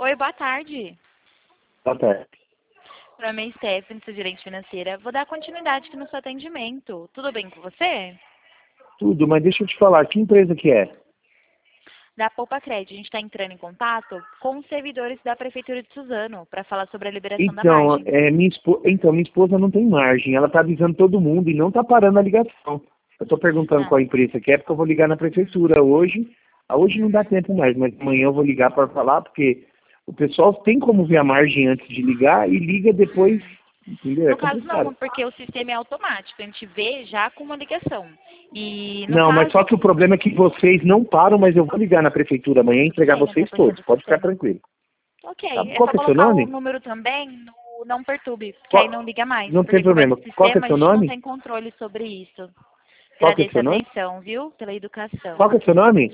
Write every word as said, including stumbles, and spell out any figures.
Oi, boa tarde. Boa tarde. Meu nome é Stephanie, sou gerente financeira. Vou dar continuidade aqui no seu atendimento. Tudo bem com você? Tudo, mas deixa eu te falar, que empresa que é? Da Poupa Crédito, a gente está entrando em contato com os servidores da Prefeitura de Suzano para falar sobre a liberação da Então, margem. é, minha espo... então, minha esposa não tem margem, ela tá avisando todo mundo e não tá parando a ligação. Eu tô perguntando Ah, qual empresa que é, porque eu vou ligar na prefeitura hoje. Ah, hoje não dá tempo mais, mas amanhã eu vou ligar para falar, porque o pessoal tem como ver a margem antes de ligar e liga depois, entendeu? É no caso não, complicado. porque o sistema é automático, a gente vê já com uma ligação. E no Não, mas caso, só que o problema é que vocês não param, mas eu vou ligar na prefeitura amanhã e entregar tem até vocês por ser do todos, pode ficar sistema. tranquilo. Ok, Tá? é Qual só que é o seu colocar o nome? número também no Não Perturbe, que aí Qual... não liga mais, Não tem porque como é do problema. Qual que é o sistema, a seu gente não nome? tem controle sobre isso. Qual que é o Agradeço a seu nome? atenção, viu, pela educação. Qual que é o seu nome?